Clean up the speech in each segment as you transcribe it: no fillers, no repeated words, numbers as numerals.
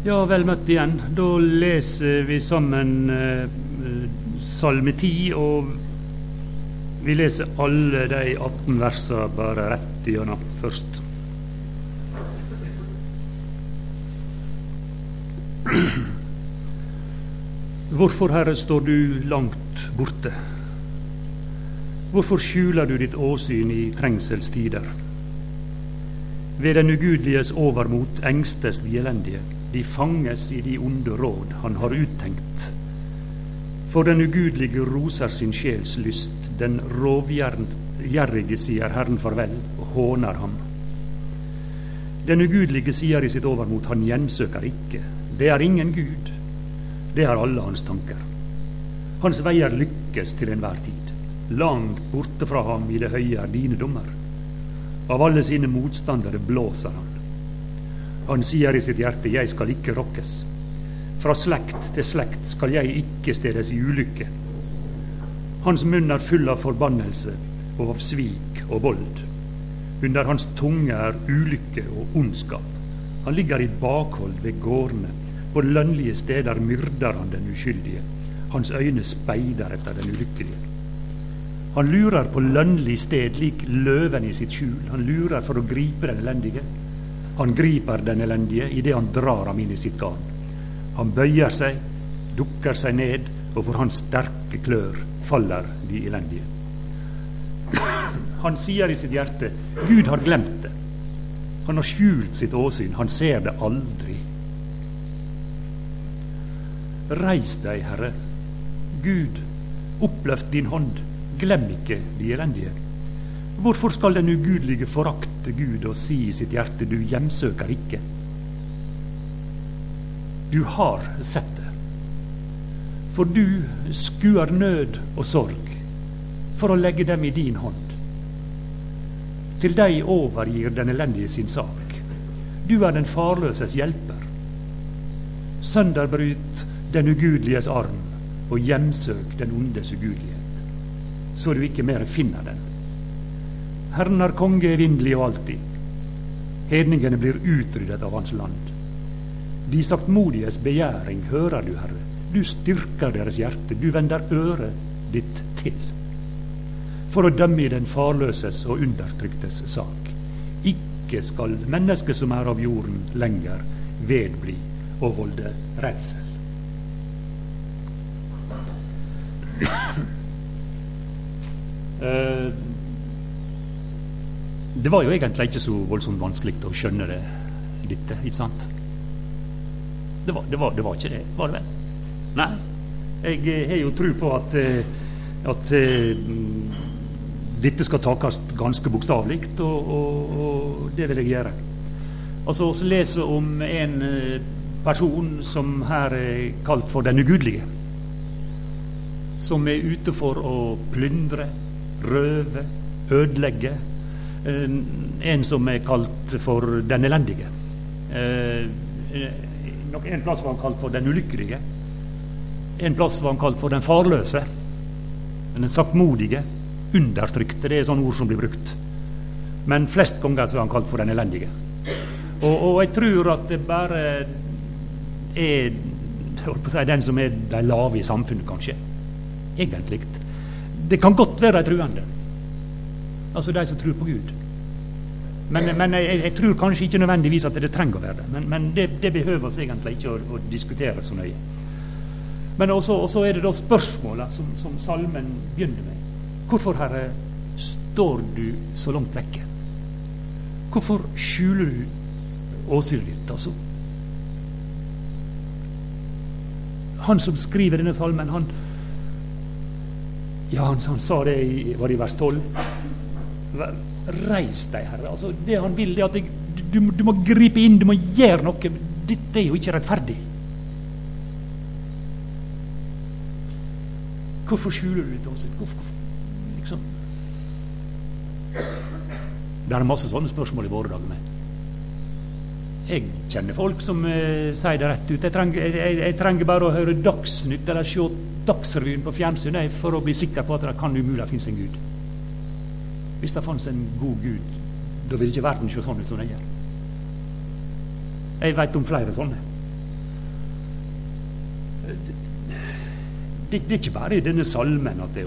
Ja, vel møtt igjen. Da leser vi sammen Salme 10, og vi leser alle de 18 versene bare rett igjennom først. Hvorfor, Herre, står du langt borte? Hvorfor skjuler du ditt åsyn i trengselstider? Ved den ugudeliges overmot engstes de elendige. De fanges i de onde råd han har uttenkt. For den ugudelige roser sin sjels lyst. Den rovgjerrige sier Herren farvel og håner ham. Den ugudelige sier i sitt overmot, han hjemsøker ikke. Det er ingen Gud. Det er alle hans tanker. Hans veier lykkes til enhver tid. Langt borte fra ham i det høye er dine dommer. Av alle sine motstandere blåser han. Han sier i sitt hjerte, jeg skal ikke rokkes. Fra slekt til slekt skal jeg ikke stedes i ulykke. Hans munn er full av forbannelse og av svik og vold. Under hans tunge er ulykke og ondskap. Han ligger i bakhold ved gårdene. På lønnlige steder myrder han den uskyldige. Hans øyne speider etter den ulykkelige. Han lurer på lønnlig sted lik løven i sitt skjul. Han lurer for å gripe den elendige. Han griper den elendige i det han drar ham inn i sitt garn. Han bøyer seg, dukker seg ned, og for hans sterke klør faller de elendige. Han sier i sitt hjerte, Gud har glemt det. Han har skjult sitt åsyn, han ser det aldri. Reis deg, Herre. Gud, oppløft din hånd. Glem ikke de elendige. Hvorfor skal den ugudelige forakte Gud og si i sitt hjerte, du hjemsøker ikke? Du har sett det. For du skuer nød og sorg for å legge dem i din hånd. Til deg overgir den elendige sin sak. Du er den farløses hjelper. Sønderbryt den ugudeliges arm og hjemsøk den ondes ugudelighet, så du ikke mer finner den. Herren er konge evinnelig og alltid. Hedningene blir utryddet av hans land. De saktmodiges begjæring hører du, Herre. Du styrker deres hjerte, du vender øret ditt til. For å dømme i den farløses og undertryktes sak. Ikke skal mennesket som er av jorden lenger vedbli og volde redsel. Det var jo egentlig ikke så voldsomt vanskelig å skjønne det, dette, ikke sant? Det var ikke det, var det vel? Nei, jeg har jo tro på at dette skal takast ganske bokstavligt, og det vil jeg gjøre. Altså, vi leser om en person som her er kalt for den ugudelige, som er ute for å plyndre, røve, ødelegge. En som er kalt for den elendige. En plass var han kalt for den ulykkelige. En plass var han kalt for den farløse. Den saktmodige, undertrykte, det er sånne ord som blir brukt. Men flest ganger så var han kalt for den elendige. Og jeg tror at det bare er, jeg holdt på å si, den som er de lave i samfunnet, kanskje. Egentlig. Det kan godt være de truende. Altså de som tror på Gud. Men jeg tror kanskje ikke nødvendigvis at det trenger å være det. Men det behøver oss egentlig ikke å diskutere så nøye. Men også er det da spørsmålet som salmen begynner med. Hvorfor, Herre, står du så langt vekke? Hvorfor skjuler du åsynet ditt, altså? Han som skriver denne salmen, han sa det var i vers 12. Reis deg, Herre. Altså, det han vil, er at du må gripe inn, du må gjøre noe. Dette er jo ikke rettferdig. Hvorfor skjuler du ditt åsyn? Hvorfor? Liksom. Det er masse sånne spørsmål i våre dager med. Jeg kjenner folk som sier det rett ut. Jeg trenger bare å høre Dagsnytt eller se Dagsrevyen på fjernsyn for å bli sikker på at det kan umulig finnes en Gud. Hvis det fanns en god Gud, da vil ikke verden se sånn ut som den gjør. Jeg vet om flere sånne. Det er ikke bare i denne salmen at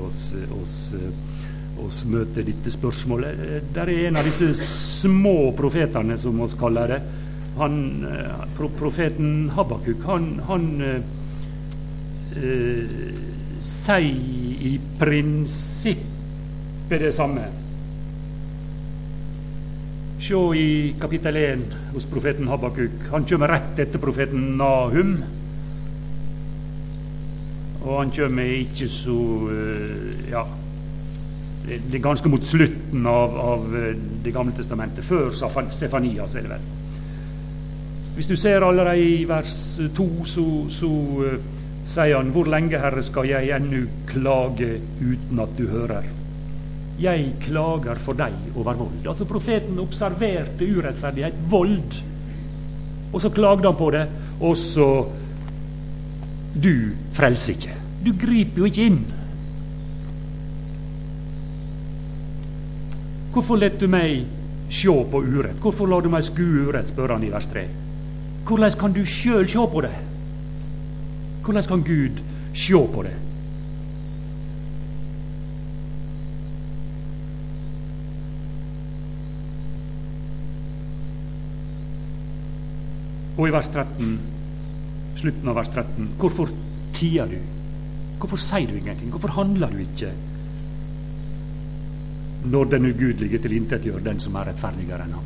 oss møter dette spørsmålet. Der er en av disse små profetene, som oss kaller det. Profeten Habakuk, han sier i prinsippet det samme. Se i kapittel 1 hos profeten Habakuk. Han kommer rett etter profeten Nahum. Og han kommer ikke så det er ganske mot slutten av Det gamle testamentet, før Sefanias, er det vel. Hvis du ser allerede i vers 2, så sier han: hvor lenge, Herre, skal jeg ennå klage uten at du hører? Jeg klager for deg over vold. Altså profeten observerte urettferdighet, vold, og så klagde han på det, og så du frelser ikke. Du griper jo ikke inn. Hvorfor let du meg se på urett? Hvorfor lar du meg skue urett, spør han i vers 3. Hvordan kan du selv se på det? Hvordan kan Gud se på det? Og i vers 13, slutten av vers 13, hvorfor tier du? Hvorfor sier du ingenting? Hvorfor handler du ikke? Når den ugudelige tilintetgjør den som er rettferdigere enn ham.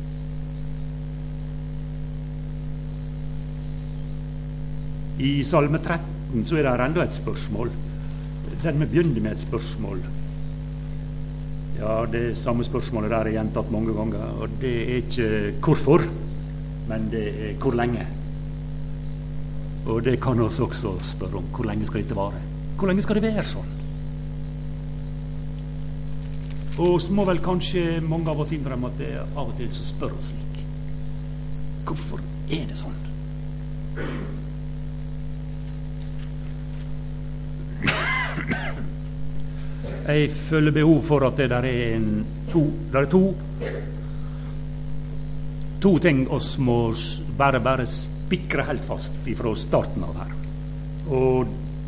I salme 13 så er det enda et spørsmål. Den vi begynner med et spørsmål. Ja, det samme spørsmålet der er gjentatt mange ganger, og det er ikke hvorfor, men det er hvor lenge. Og det kan oss også spørre om. Hvor lenge skal dette vare? Hvor lenge skal det være sånn? Og så må vel kanskje mange av oss innrømme at det av og til så spør oss slik. Hvorfor er det sånn? Jeg føler behov for at det der er to ting oss må bare spikre helt fast fra starten av her. Og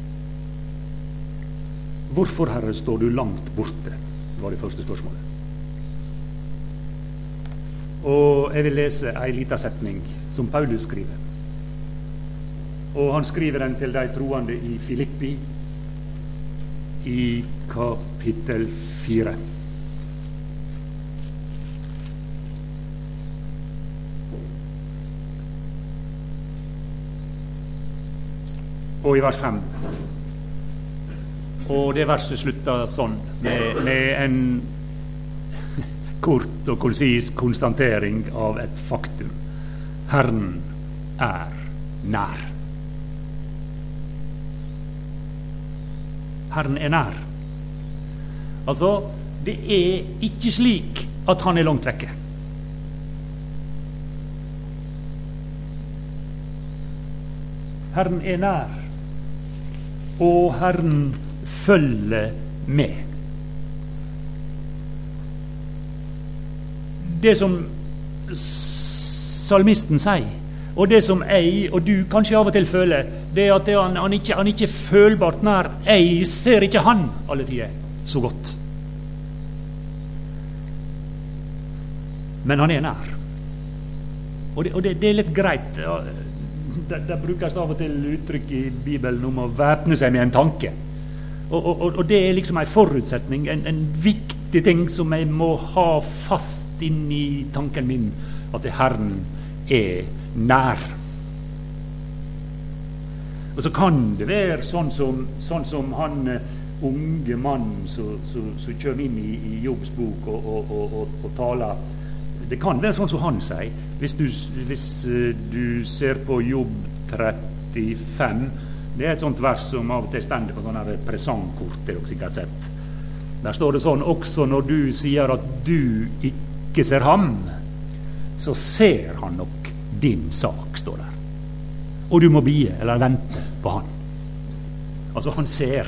hvorfor, Herre, står du langt borte? Var det første spørsmålet. Og jeg vil lese en liten setning som Paulus skriver. Og han skriver den til de troende i Filippi i kapittel 4. Og i vers 5. Og det verset slutter sånn, med en kort og konsis konstatering av et faktum. Herren er nær. Herren er nær. Altså, det er ikke slik at han er langt vekke. Herren er nær, og Herren følger med. Det som salmisten sier, og det som jeg og du kanskje av og til føler, det er at han ikke er følbart nær. Jeg ser ikke han alle tider så godt. Men han er nær. Og det er litt greit. Det brukes av og til uttrykk i Bibelen om å væpne seg med en tanke. Og det er liksom en forutsetning, en viktig ting som jeg må ha fast inn i tanken min, at Herren er nær. Og så kan det være sånn som han unge mannen som kommer inn i Jobbs bok og taler. Det kan være sånn som han sier. Hvis du ser på Jobb 35, det er et sånt vers som av og til stender på sånne presentkort, det har dere sikkert sett. Der står det sånn: også når du sier at du ikke ser ham, så ser han nok din sak, står der. Og du må bie eller vente på han. Altså, han ser.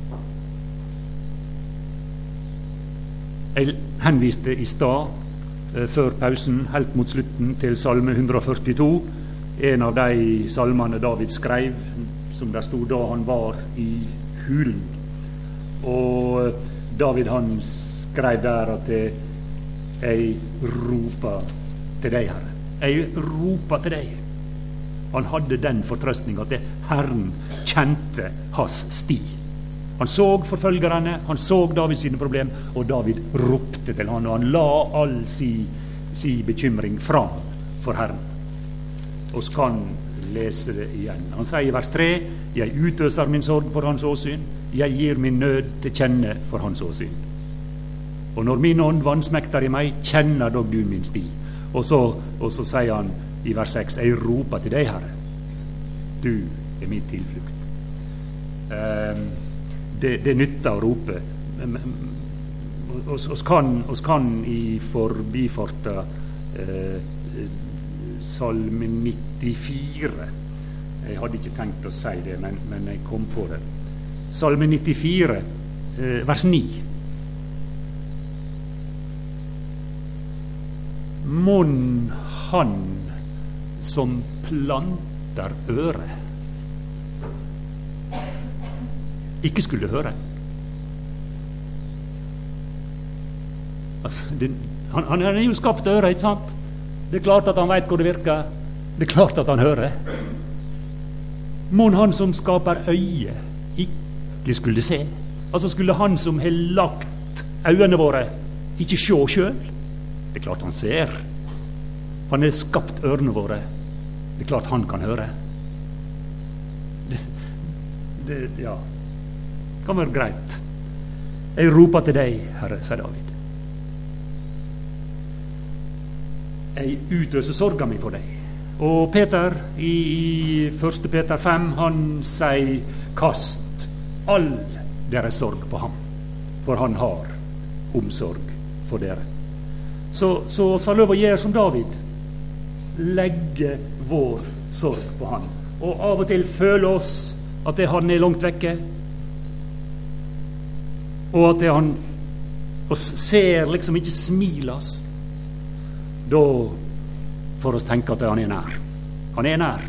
Jeg henviste i stad før pausen, helt mot slutten, til salme 142. En av de salmene David skrev, som der stod da han var i hulen. Og David han skrev der at jeg roper til deg, Herre. Jeg roper til deg. Han hadde den fortrøstning at Herren kjente hans sti. Han så forfølgerne, han så David sine problem, og David ropte til han, og han la all si bekymring fram for Herren. Og så kan lese det igjen. Han sier i vers 3, jeg utøser min sorg for hans åsyn, jeg gir min nød til kjenne for hans åsyn. Og når min ånd vansmekter i meg, kjenner dog du min sti. Og så sier han i vers 6, jeg roper til deg, Herre. Du min tilflukt. Det nytter å rope. Oss kan i forbifarta salme 94. Jeg hadde ikke tenkt å si det, men jeg kom på det. Salme 94, vers 9. Mon han som planter øret ikke skulle høre. Altså, han er jo skapt øret, ikke sant? Det er klart at han vet hvor det virker. Det er klart at han hører. Mon han som skaper øye ikke skulle se. Altså skulle han som har lagt øynene våre ikke se selv. Det er klart han ser. Han har skapt ørene våre. Det er klart han kan høre. Ja, kan være greit. Jeg roper til deg, Herre, sier David. Jeg utøser sorga mi for deg. Og Peter i 1. Peter 5, han sier kast all deres sorg på ham, for han har omsorg for dere. Så oss får lov å gjøre som David, legge vår sorg på han. Og av og til føle oss at han er langt vekke, og at han oss ser liksom ikke smilas. Da får oss tenke at han er nær. Han er nær.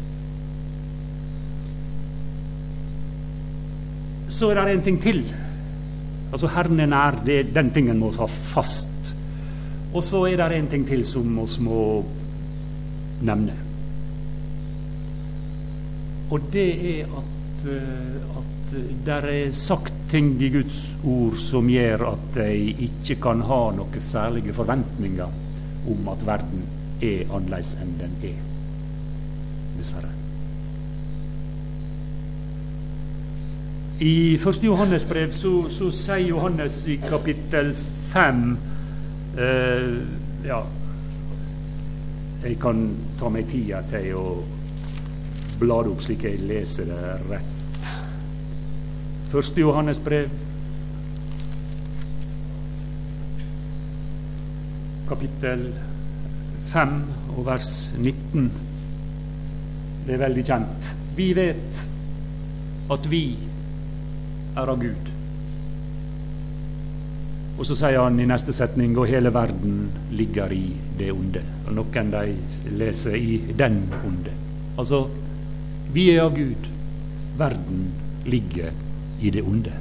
Så er det en ting til. Altså Herren er nær, den tingen må vi ha fast. Og så er det en ting til som vi må nevne. Og det er at der er sagt ting i Guds ord som gjør at jeg ikke kan ha noen særlige forventninger om at verden er annerledes enn den er. Dessverre. I 1. Johannes brev så sier Johannes i kapittel 5 ja, jeg kan ta meg tida til å blade opp slik jeg leser det rett. 1. Johannes brev kapittel 5 og vers 19. Det er veldig kjent. Vi vet at vi er av Gud. Og så sier han i neste setning, og hele verden ligger i det onde. Og noen de leser i den onde. Altså, vi er av Gud. Verden ligger i det onde.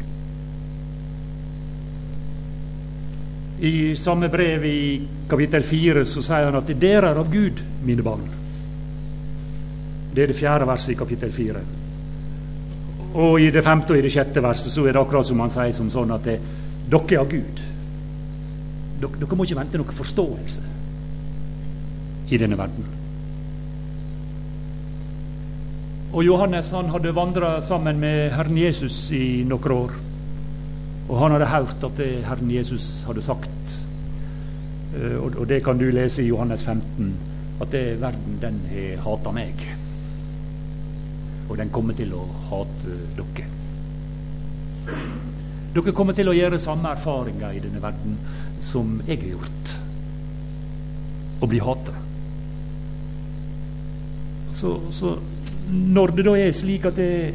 I samme brev i kapittel 4 så sier han at dere er av Gud, mine barn. Det er det 4. verset i kapittel 4. Og i det 5. og i det 6. verset så er det akkurat som han sier som sånn at dere er av Gud. Dere må ikke vente noen forståelse i denne verden. Og Johannes han hadde vandret sammen med Herren Jesus i noen år. Og han hadde hørt at det Herren Jesus hadde sagt. Og det kan du lese i Johannes 15, at verden den har hatet meg. Og den kommer til å hate dere. Dere kommer til å gjøre samme erfaringer i denne verden som jeg har gjort. Og bli hatet. Så når det da er slik at dere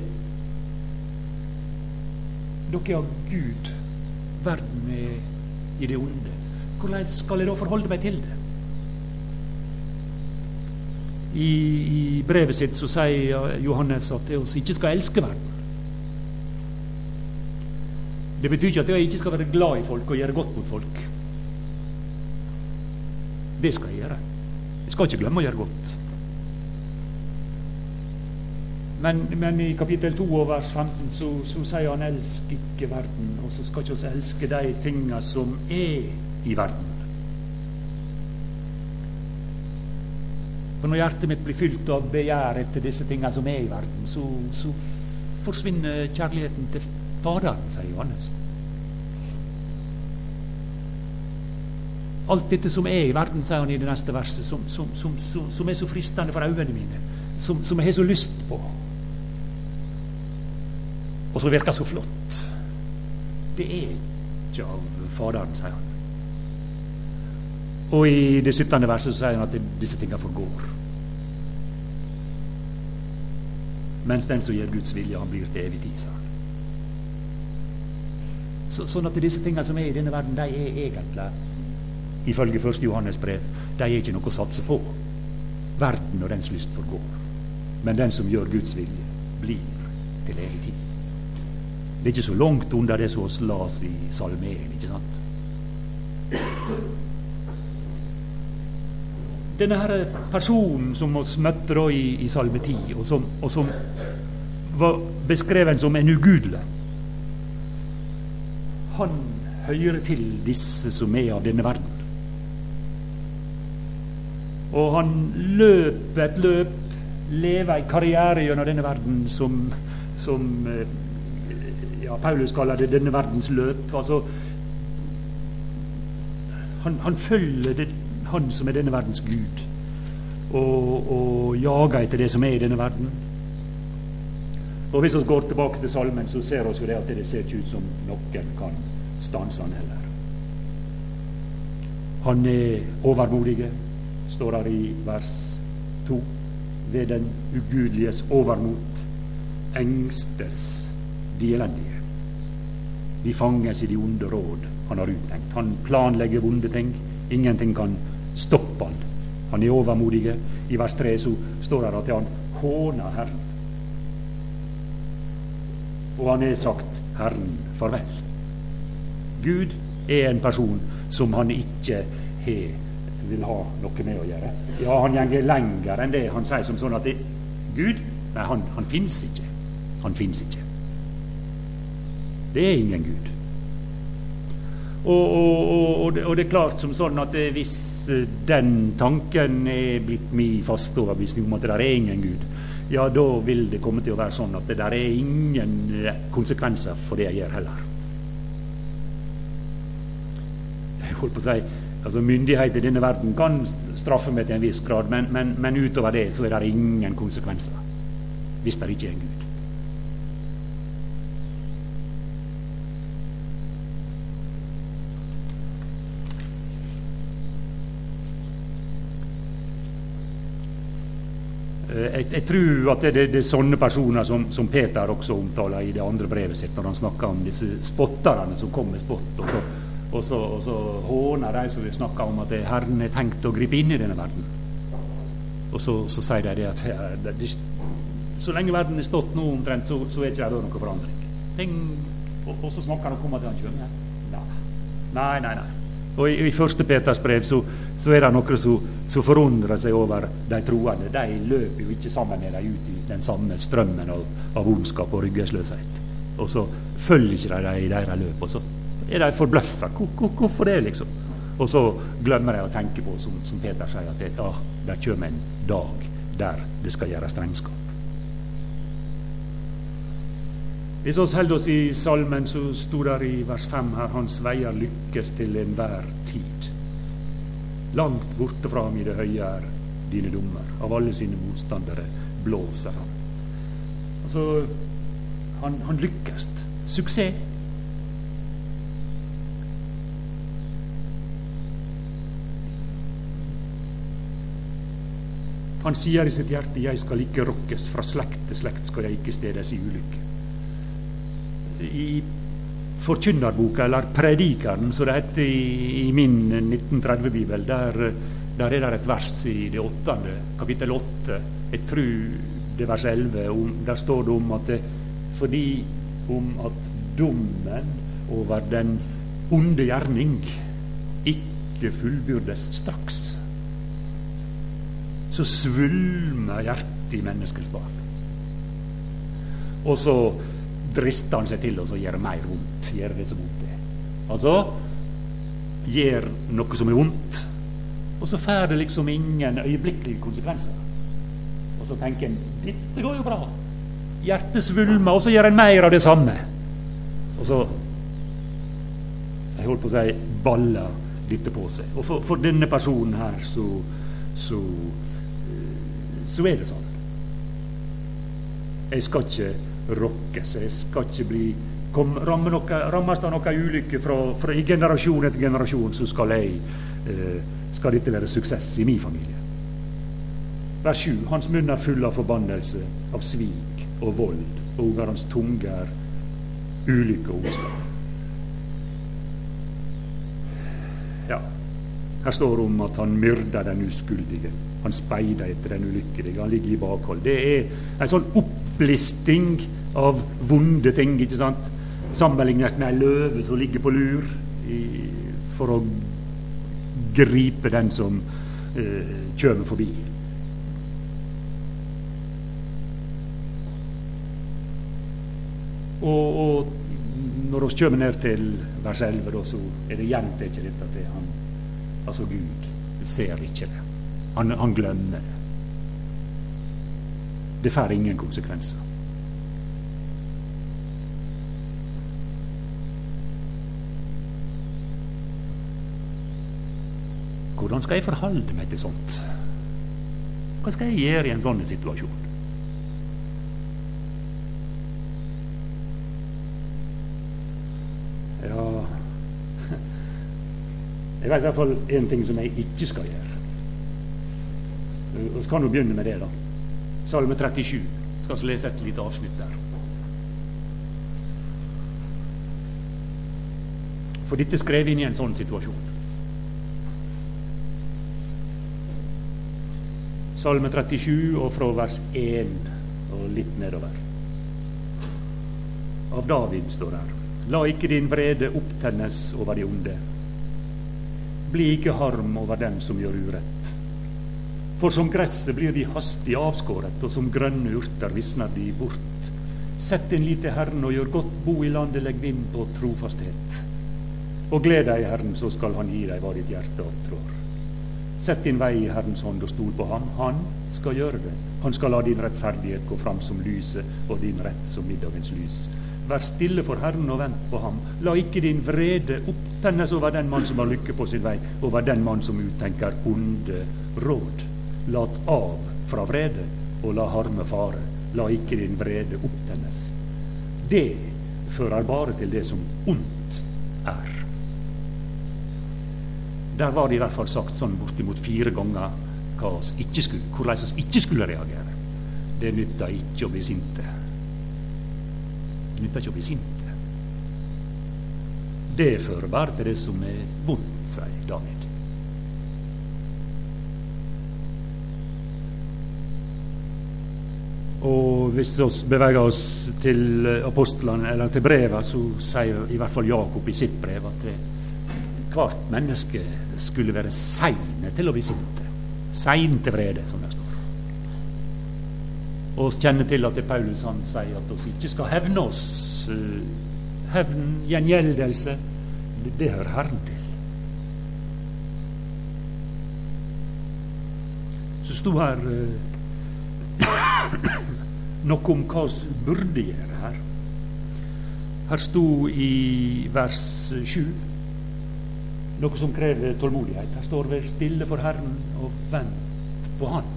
er av Gud, verden er i det onde, hvordan skal jeg da forholde meg til det? I brevet sitt så sier Johannes at vi ikke skal elske verden. Det betyr ikke at jeg ikke skal være glad i folk og gjøre godt mot folk. Det skal jeg gjøre. Jeg skal ikke glemme å gjøre godt. Men i kapittel 2 og vers 15 så sier han elsk ikke verden, og så skal ikke oss elske de tingene som er i verden. For når hjertet mitt blir fylt av begjær etter disse tingene som er i verden, så forsvinner kjærligheten til Faderen, sier Johannes. Alt dette som er i verden, sier han i det neste verset, som er så fristende for øynene mine, som jeg har så lyst på, og som virker så flott, det er ikke av Faderen, sier han. Og i det 17. verset så sier han at disse tingene forgår. Mens den som gjør Guds vilje, han blir til evig tid, sier han. Sånn at disse tingene som er i denne verden, de er egentlig, ifølge 1. Johannes brev, de er ikke noe å satse på. Verden og dens lyst forgår. Men den som gjør Guds vilje, blir til evig tid. Det er ikke så langt under det som oss las i Salme 1, ikke sant? Denne her personen som oss møtte da i Salme 10, og som var beskrevet som en ugudelig, han hører til disse som er av denne verden. Og han løper et løp, lever en karriere gjennom denne verden som Paulus kaller det denne verdens løp. Altså, han følger han som er denne verdens Gud, og jager etter det som er i denne verden. Og hvis vi går tilbake til salmen, så ser vi jo det at det ser ikke ut som noen kan stanse han heller. Han er overmodige, står der i vers 2. Ved den ugudeliges overmot engstes de elendige. De fanges i de onde råd han har uttenkt. Han planlegger vonde ting. Ingenting kan stoppe han. Han er overmodige. I vers 3 så står det at han håner Herren. Og han er sagt Herren farvel. Gud er en person som han ikke vil ha noe med å gjøre. Ja, han gjenger lenger enn det. Han sier som sånn at Gud, nei, han finnes ikke. Han finnes ikke. Det er ingen Gud. Og det er klart som sånn at hvis den tanken er blitt min fast overbevisning om at det er ingen Gud, ja, da vil det komme til å være sånn at det der er ingen konsekvenser for det jeg gjør heller. Jeg holdt på å si, altså myndighet i denne verden kan straffe meg til en viss grad, men utover det så er det ingen konsekvenser hvis det ikke er en Gud. Jeg tror at det er sånne personer som Peter også omtaler i det andre brevet sitt, når han snakker om disse spotterne som kom med spott, og så håner de som vi snakker om at Herren er tenkt å gripe inn i denne verden. Og så sier de det at så lenge verden er stått nå omtrent, så er ikke det noe forandring. Og så snakker de om at han kommer. Nei. Og i 1. Peters brev så er det noe som forundrer seg over de troende. De løper jo ikke sammen med dem ut i den samme strømmen av ondskap og ryggesløshet. Og så følger ikke de i deres løp, og så er de forbløffet. Hvorfor det, liksom? Og så glemmer de å tenke på, som Peter sier, at der kommer en dag der det skal gjøres regnskap. Hvis vi holder oss i salmen, så står der i vers 5 her, hans veier lykkes til enhver tid. Langt borte fra ham i det høye er dine dommer. Av alle sine motstandere blåser han. Altså, han lykkes. Suksess. Han sier i sitt hjerte, jeg skal ikke rokkes, fra slekt til slekt skal jeg ikke stedes i ulykke. I forkynnerboka, eller predikeren, som det heter i min 1930-bibel, der er det et vers i det 8., kapittel 8, jeg tror det er vers 11, der står det om at dommen over den onde gjerning ikke fullbyrdes straks, så svulmer hjertet i menneskets barn. Og så drister han seg til å gjøre mer vondt, gjøre det som vondt er. Altså, gjør noe som er vondt, og så får det liksom ingen øyeblikkelige konsekvenser. Og så tenker en, dette går jo bra. Hjertet svulmer, og så gjør en mer av det samme. Og så, jeg holdt på å si, baller dette på seg. Og for denne personen her, så er det sånn. Jeg skal ikke rokkes, jeg skal ikke bli rammes av noen ulykker fra i generasjon etter generasjon, så skal dette være suksess i min familie. Vers 7. Hans munn er full av forbannelse, av svik og vold, og over hans tunge er ulykke og ondskap. Ja, her står det om at han myrder den uskyldige, han speider etter den ulykkelige, han ligger i bakhold. Det er en sånn opplisting av vonde ting, ikke sant? Sammenlignet med en løve som ligger på lur for å gripe den som kommer forbi. Og når vi kommer ned til vers 11, da, så er det gjentatt dette at han, altså Gud, ser ikke det. Han glemmer det. Det får ingen konsekvenser. Hvordan skal jeg forholde meg til sånt? Hva skal jeg gjøre i en sånn situasjon? Ja, jeg vet i hvert fall en ting som jeg ikke skal gjøre. Og så kan vi begynne med det da. Salme 37. Jeg skal lese et lite avsnitt der. For dette skrev inn i en sånn situasjon. Salme 37, og fra vers 1 og litt nedover. Av David står her. La ikke din vrede opptennes over de onde. Bli ikke harm over dem som gjør urett. For som gresset blir de hastig avskåret, og som grønne urter visner de bort. Sett din lit til Herren og gjør godt, bo i landet, legg vind på trofasthet. Og gled deg i Herren, så skal han gi deg hva ditt hjerte opptrår. Sett din vei i Herrens hånd og stol på ham. Han skal gjøre det. Han skal la din rettferdighet gå fram som lyset, og din rett som middagens lys. Vær stille for Herren og vent på ham. La ikke din vrede opptennes over den mann som har lykke på sin vei, over den mann som uttenker onde råd. Lat av fra vrede, og la harme fare. La ikke din vrede opptennes. Det fører bare til det som ondt er. Der var det i hvert fall sagt sånn bortimot 4 ganger hvordan vi ikke skulle reagere. Det nytter ikke å bli sinte. Det nytter ikke å bli sinte. Det fører bare til det som er vondt, sier David. Og hvis vi beveger oss til apostlene, eller til brevet, så sier i hvert fall Jakob i sitt brev at hvert menneske skulle være seine til å bli sinte. Sein til vrede, som det står. Og vi kjenner til at Paulus han sier at vi ikke skal hevne oss. Hevn, gjengjeldelse, det hører Herren til. Så sto her noe om hva vi burde gjøre her. Her sto i vers 7 noe som krever tålmodighet. Her står vel stille for Herren og vent på Han.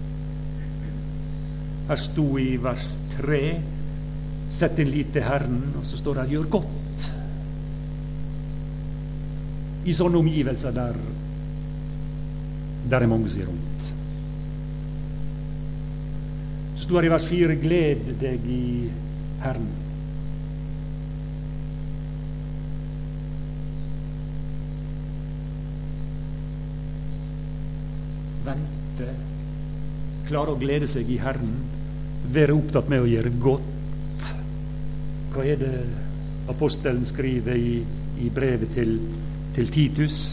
Her sto i vers 3 sett din lit til Herren, og så står det gjør godt. I sånne omgivelser der er mange som gjør vondt. Så står det i vers 4 gled deg i Herren. vente, klare å glede seg i Herren, være opptatt med å gjøre godt. Hva er det apostelen skriver i brevet til Titus?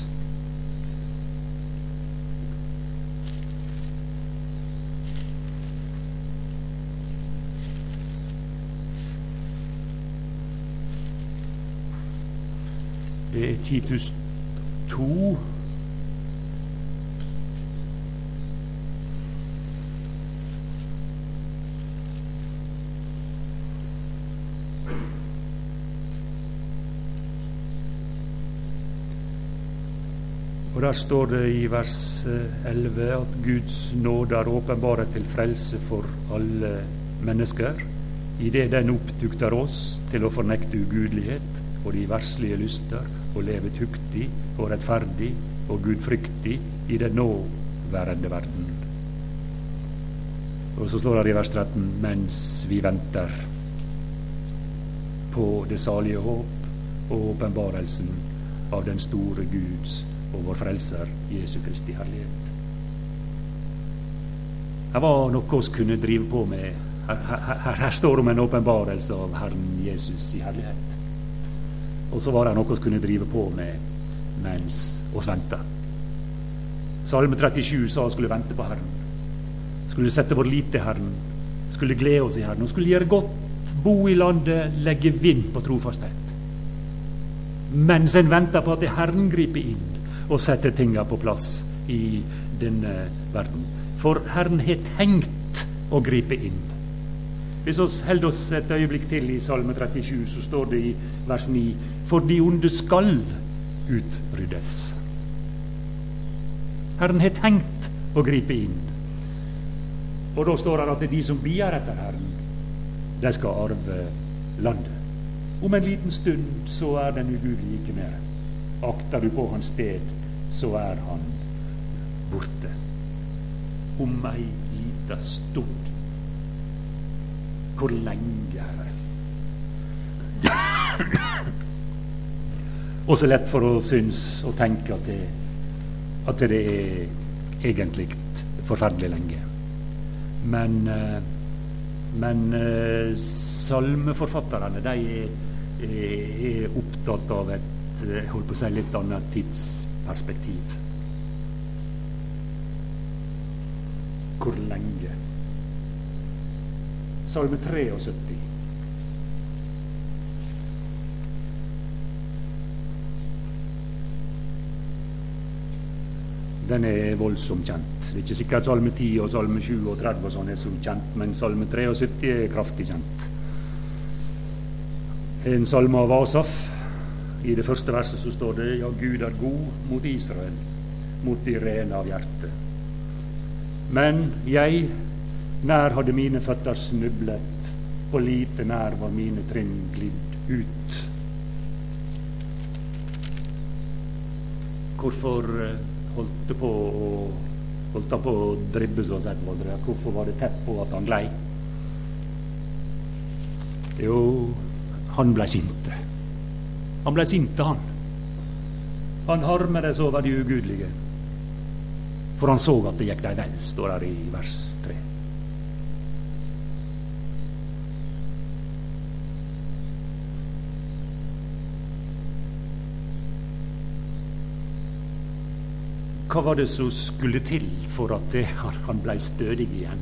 Det er Titus 2. Og der står det i vers 11 at Guds nåde er åpenbare til frelse for alle mennesker, i det den opptukter oss til å fornekte ugudelighet og de verslige lyster, og leve tuktig og rettferdig og gudfryktig i den nåværende verden. Og så står det i vers 13, mens vi venter på det salige håp og åpenbarelsen av den store Guds og vår frelser Jesu Kristi herlighet. Her var noe oss kunne drive på med. Her står om en åpenbarelse av Herren Jesus i herlighet. Og så var det noe vi kunne drive på med mens oss venta. Salme 37 sa vi skulle vente på Herren. Skulle sette vår lit til Herren. Skulle glede oss i Herren. Og skulle gjøre godt, bo i landet, legge vind på trofasthet. Mens en venter på at Herren griper inn og setter tingene på plass i denne verden. For Herren har tenkt å gripe inn. Hvis vi holder oss et øyeblikk til i Salme 37, så står det i vers 9, for de onde skal utryddes. Herren har tenkt å gripe inn. Og da står det at de som bier etter Herren, de skal arve landet. Om en liten stund så er den ugudelige ikke mer. Akter du på hans sted, så er han borte. Om ei lita stund. Hvor lenge, Herre? Og så lett for å synes og tenke at det er egentlig forferdelig lenge. Men salmeforfatterne, de er opptatt av et, holdt på å si, litt annet tidsperspektiv. Hvor lenge? Salme 73. Den er voldsomt kjent. Det er ikke sikkert salme 10 og salme 20 og 30 og sånn er så kjent, men salme 73 er kraftig kjent. En salme av Asaf. I det første verset så står det, ja, Gud er god mot Israel, mot de rene av hjerte. Men jeg, nær hadde mine føtter snublet, på lite nær var mine trinn glidd ut. Hvorfor holdt han på å dribbe så sett? Hvorfor var det tett på at han glei? Jo, han ble sinte. Han ble sinte, han. Han harmedes over de ugudelige. For han så at det gikk deg vel, står der i vers 3. Hva var det som skulle til for at han ble stødig igjen?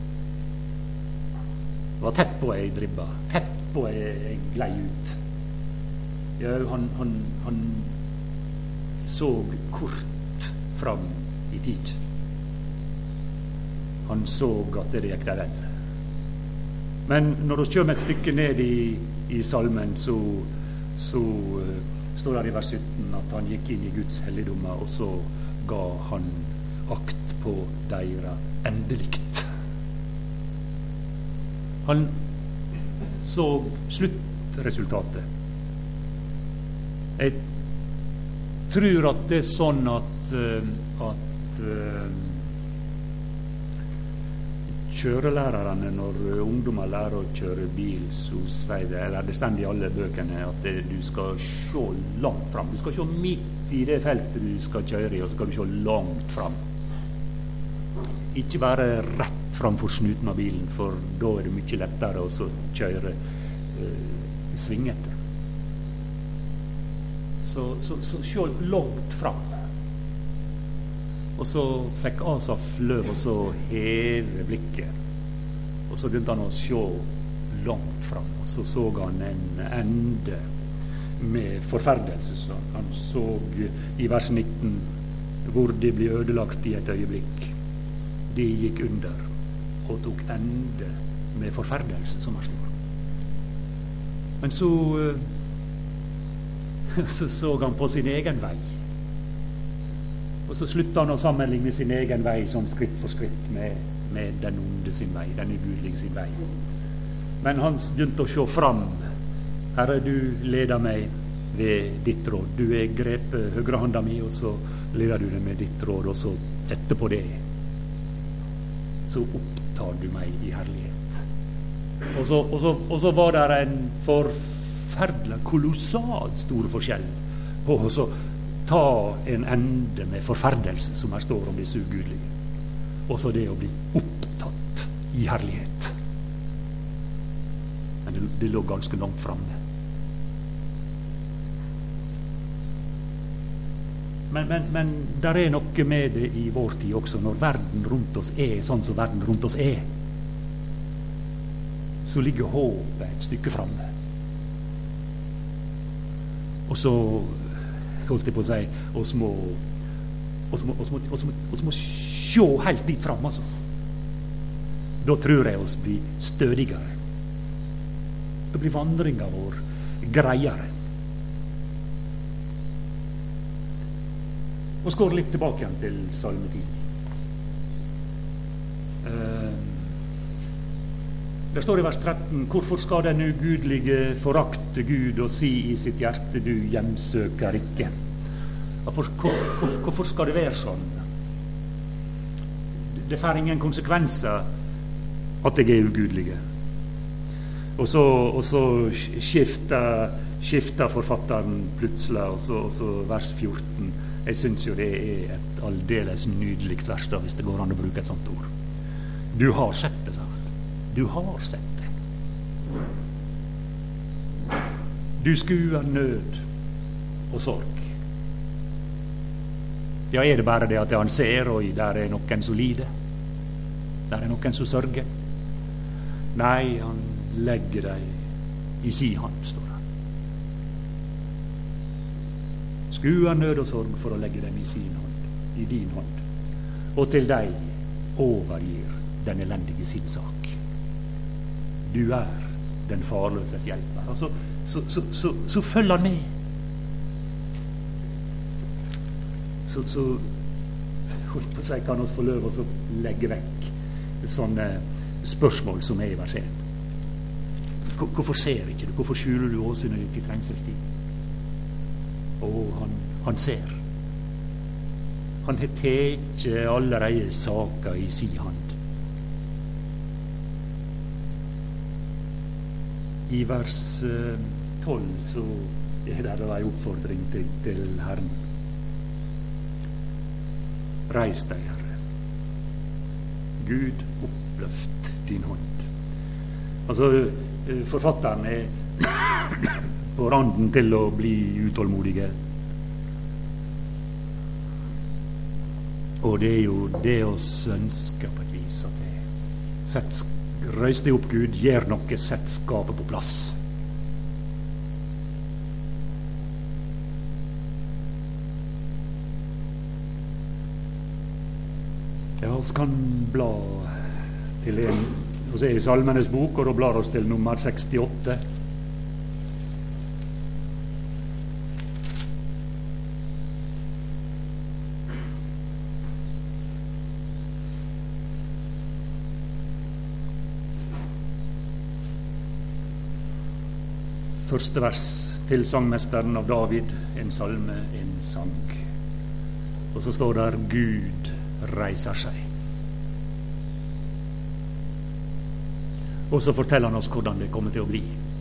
Det var tett på ei dribba, tett på ei glei ut. Ja, han så kort fram i tid. Han så at det gikk der vel. Men når vi kommer et stykke ned i salmen, så står det i vers 17 at han gikk inn i Guds helligdommer, og så ga han akt på deira endelikt. Han så sluttresultatet. Jeg tror at det er sånn at kjørelærerne, når ungdommer lærer å kjøre bil, så sier det, eller det står i alle bøkene, at du skal se langt fram. Du skal se midt i det feltet du skal kjøre i, og så skal du se langt fram. ikke bare rett framfor snuten av bilen, for da er det mye lettere å så kjøre svingete. Så se langt fram. Og så fikk Asaf løv å så heve blikket. Og så begynte han å se langt fram. Og så han en ende med forferdelse. Så han så i vers 19 hvor det blir ødelagt i et øyeblikk. De gikk under og tok ende med forferdelse, som han står. Men så han på sin egen vei. Og så sluttet han å sammenligne sin egen vei sånn skritt for skritt med den onde sin vei, den ugudelige sin vei. Men han begynte å se fram. Herre, du leder meg ved ditt råd. Du er grepet høyrehånda mi, og så leder du det med ditt råd, og så etterpå det så opptar du meg i herlighet. Og så var det en forferdelig, kolossalt stor forskjell på å så ta en ende med forferdelse, som her står om disse ugudelige, og så det å bli opptatt i herlighet. Men det lå ganske langt framme. Men der er noe med det i vår tid også, når verden rundt oss er sånn som verden rundt oss er, så ligger håpet et stykke framme. Og så holdt jeg på å si, oss må se helt dit fram, altså. Da tror jeg oss blir stødigere. Da blir vandringen vår greiere. Og så går litt tilbake igjen til Salme 10. Det står i vers 13: Hvorfor skal den ugudelige forakte Gud og si i sitt hjerte, du hjemsøker ikke? Hvorfor skal det være sånn? Det får ingen konsekvenser at jeg er ugudelige. Og så skifter forfatteren plutselig, og så vers 14. Jeg synes jo det er et aldeles nydelig vers, da, hvis det går an å bruke et sånt ord. Du har sett det, sa han. Du har sett det. Du skuer nød og sorg. Ja, er det bare det at han ser, og der er noen som lider? Der er noen som sørger? Nei, han legger deg i si hand, står det. Skuer nød og sorg for å legge dem i sin hånd, i din hånd. Og til deg overgir den elendige sin sak. Du er den farløses hjelper. Altså, så følger han med. Så holdt på å si, kan oss få løv å legge vekk sånne spørsmål som er i vers 1. Hvorfor ser ikke du? Hvorfor skjuler du åsynet ditt i trengselstid? Og han ser. Han har tatt allerede saker i si hand. I vers 12 så er det en oppfordring til Herren. Reis deg, Herre. Gud, oppløft din hånd. Altså, forfatteren er på randen til å bli utålmodige. Og det er jo det oss ønsker på et vis, at det røys det opp, Gud, gjør noe, sett skapet på plass. Ja, oss kan bla til og se i Salmenes bok, og da blar oss til nummer 68. Første vers til sangmesteren av David, en salme, en sang. Og så står der Gud reiser seg. Og så forteller han oss hvordan det kommer til å bli.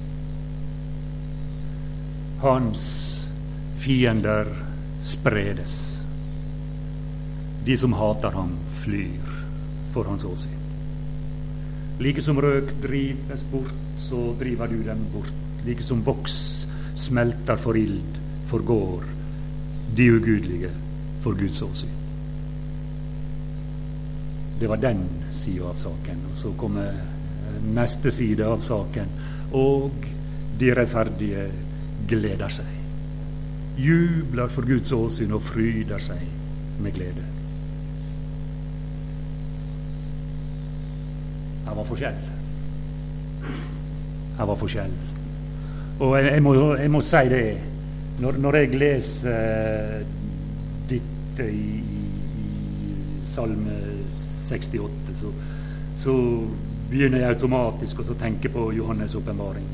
Hans fiender spredes. De som hater ham, flyr for hans åsyn. Like som røk drives bort, så driver du dem bort. Like som voks smelter for ild, forgår de ugudelige for Guds åsyn. Det var den siden av saken. Og så kommer neste side av saken. Og de rettferdige gleder seg. Jubler for Guds åsyn og fryder seg med glede. Her var forskjell. Her var forskjell. Og jeg må si det, når jeg leser dette i Salme 68, så begynner jeg automatisk å tenke på Johannes' åpenbaring.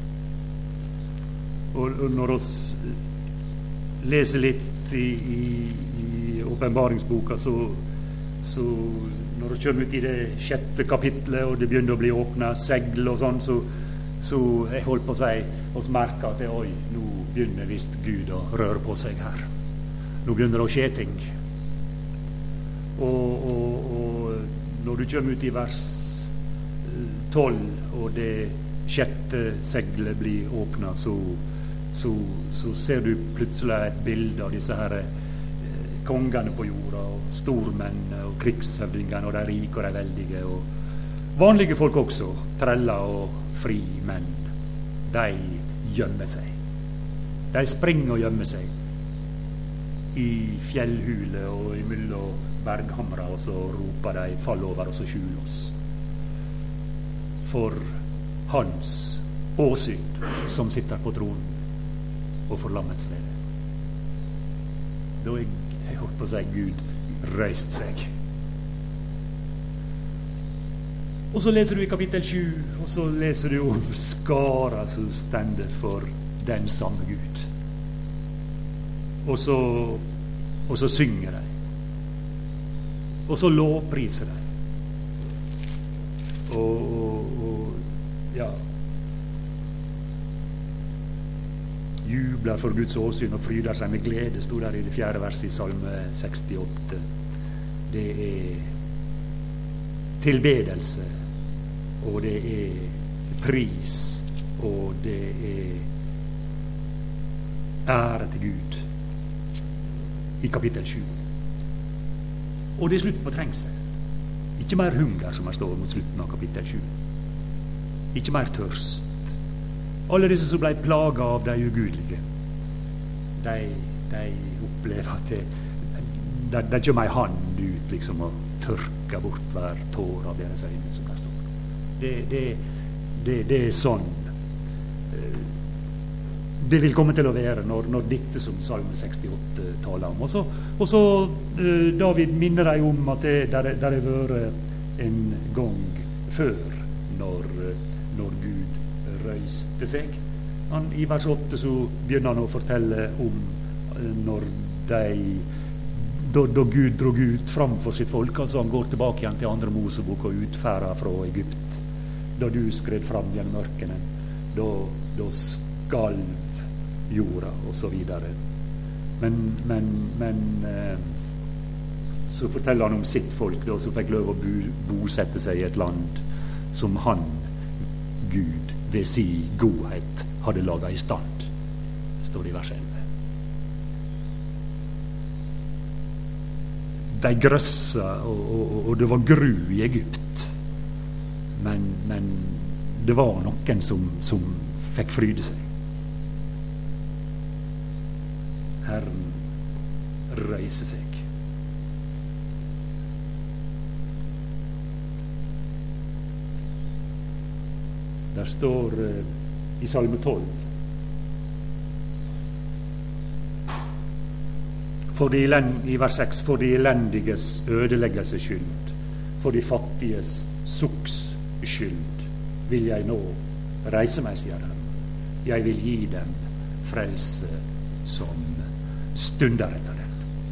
Og når vi leser litt i åpenbaringsboka, så når vi kommer ut i det 6. kapitlet, og det begynner å bli åpnet segl og sånn, så jeg holdt på å si, oss merker at oi, nå begynner visst Gud å røre på seg her. Nå begynner det å skje ting. Og når du kommer ut i vers 12, og det 6. seglet blir åpnet, så ser du plutselig et bilde av disse her kongene på jorda, og stormennene og krigshøvdingene og de rike og de veldige, og vanlige folk også, treller og fri menn. De gjemmer seg. De springer og gjemmer seg i fjellhuler og imellom berghamrer, og så roper de 'fall over', og så skjul oss for hans åsyn som sitter på tronen, og for lammets vrede. Da jeg holdt på å si Gud røyst seg. Og så leser du i kapittel 7, og så leser du om skara som stender for den samme Gud. Og så synger de. Og så lovpriser de. Og ja, jubler for Guds åsyn og fryder seg med glede, stod der i det 4. verset i Salme 68. Det er tilbedelse, og det er pris, og det er ære til Gud i kapittel 7. Og det er slutt på trengsel. Ikke mer hunger, som står mot slutten av kapittel 7. Ikke mer tørst. Alle disse som ble plaget av de ugudelige, de opplever at det kommer ei hand ut liksom, og tørker bort hver tår av deres øyne, som der står. Det er sånn det vil komme til å være når diktet som Salme 68 taler om. Og så David minner deg om at det har vært en gang før når Gud røyste seg. I vers 8 så begynner han å fortelle om da Gud drog ut framfor sitt folk. Altså han går tilbake igjen til 2. Mosebok og utferda fra Egypt. Da du skred fram gjennom ørkenen, da skalv jorda, og så videre. Men så forteller han om sitt folk da, som fikk lov å bosette seg i et land som han, Gud, ved si godhet hadde laget i stand, står det i vers 11. De grøssa, og det var gru i Egypt, men det var noen som fikk fryde seg. Herren røyser seg. Der står i Salme 12: i vers 6, for de elendiges ødeleggelses skyld, for de fattiges sukks skyld, vil jeg nå reise meg, sier han. Jeg vil gi dem frelse som stunder etter den.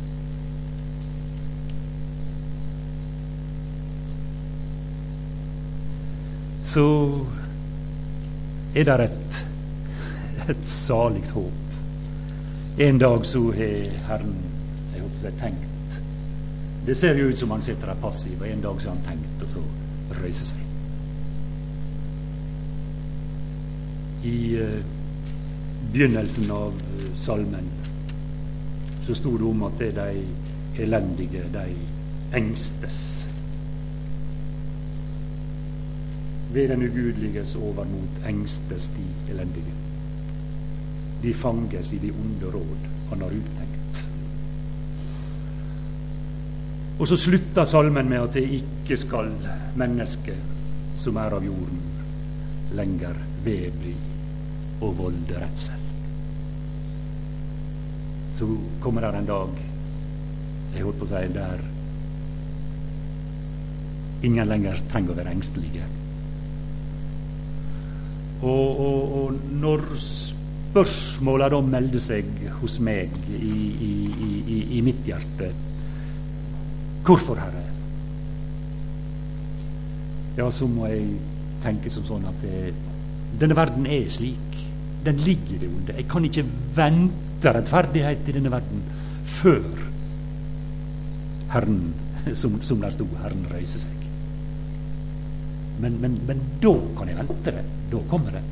Så er det et saligt håp. En dag så har Herren tenkt Det ser jo ut som han sitter der passiv, og en dag så har han tenkt, og så røyser seg. I begynnelsen av salmen så stod det om at det de elendige, de engstes. Ved den ugudeliges overmot engstes de elendige. De fanges i de onde råd han har uttenkt. Og så slutter salmen med at det ikke skal mennesket som er av jorden lenger vedbli og volde redsel. Så kommer der en dag, jeg holdt på å si, der ingen lenger trenger å være engstelige. Og når spørsmålet da melder seg hos meg i mitt hjerte, hvorfor, Herre? Ja, så må jeg tenke som sånn at denne verden er slik. Den ligger i det onde. Jeg kan ikke vente rettferdighet i denne verden før Herren, som der stod, Herren røyser seg. Men da kan jeg vente det. Da kommer det.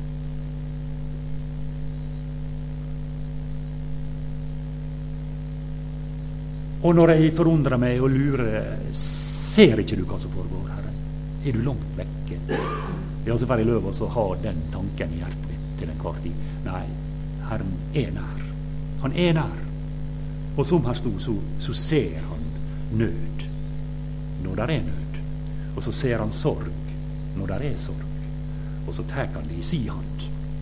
Og når jeg forundrer meg og lurer, ser ikke du hva som foregår, Herre? Er du langt vekke? Ja, så får jeg lov å ha den tanken i hjertet mitt til enhver tid. Nei, Herren er nær. Han er nær. Og som her stod, så ser han nød når der er nød. Og så ser han sorg når der er sorg. Og så tar han det i si hand.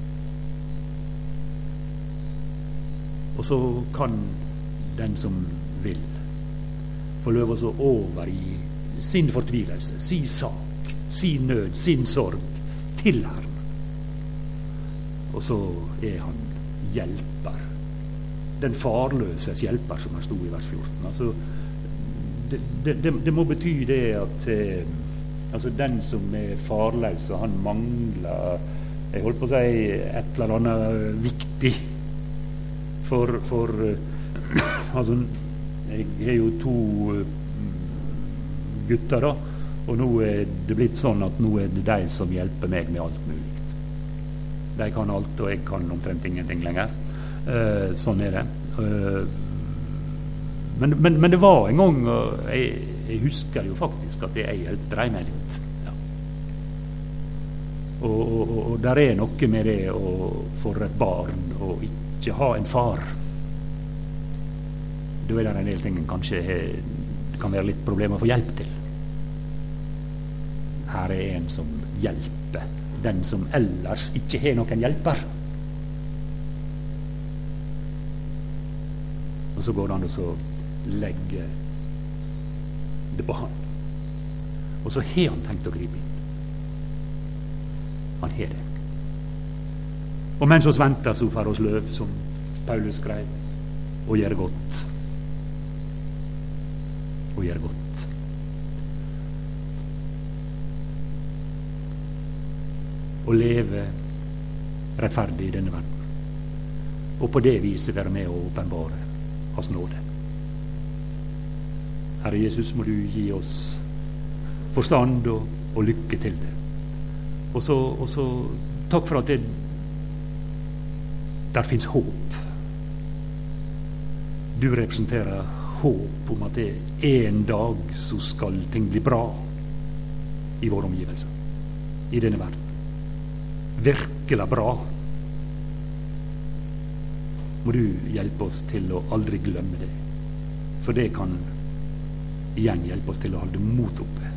Og så kan den som vil få lov å overgi sin fortvilelse, sin sak, sin nød, sin sorg til Herren. Og så er han hjelper. Den farløses hjelper, som han stod i vers 14. Altså, det må bety det at altså den som er farløs, og han mangler, jeg holdt på å si, et eller annet viktig. For altså, jeg har jo 2 gutter da, og nå er det blitt sånn at nå er det de som hjelper meg med alt mulig. De kan alt, og jeg kan omtrent ingenting lenger. Sånn er det. Men det var en gang, jeg husker jo faktisk at jeg hjelpte dem med litt. Ja. Og der er noe med det for et barn å ikke ha en far. Da er det en del ting kanskje det kan være litt problemer å få hjelp til. Her er en som hjelper den som ellers ikke har noen hjelper. Og så går det an å legge det på han. Og så har han tenkt å gripe inn. Han har det. Og mens oss venter, så får oss løv, som Paulus skrev, og gjør godt. Og gjør godt. Og leve rettferdig i denne verden. Og på det viset være med å åpenbare hans nåde. Herre Jesus, må du gi oss forstand og lykke til det. Og så takk for at der finnes håp. Du representerer håp om at det en dag så skal ting bli bra i våre omgivelser, i denne verden. Virkelig bra. Må du hjelpe oss til å aldri glemme det, for det kan igjen hjelpe oss til å holde mot oppe